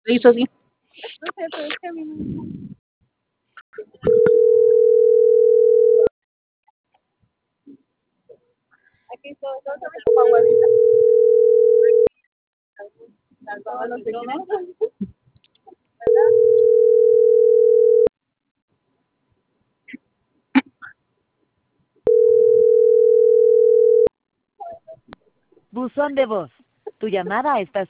hizo así. No sé, pero es que a mí no. Aquí todos saben como abuelita. Las babas no sé quién es. ¿Verdad? Buzón de voz. Tu llamada está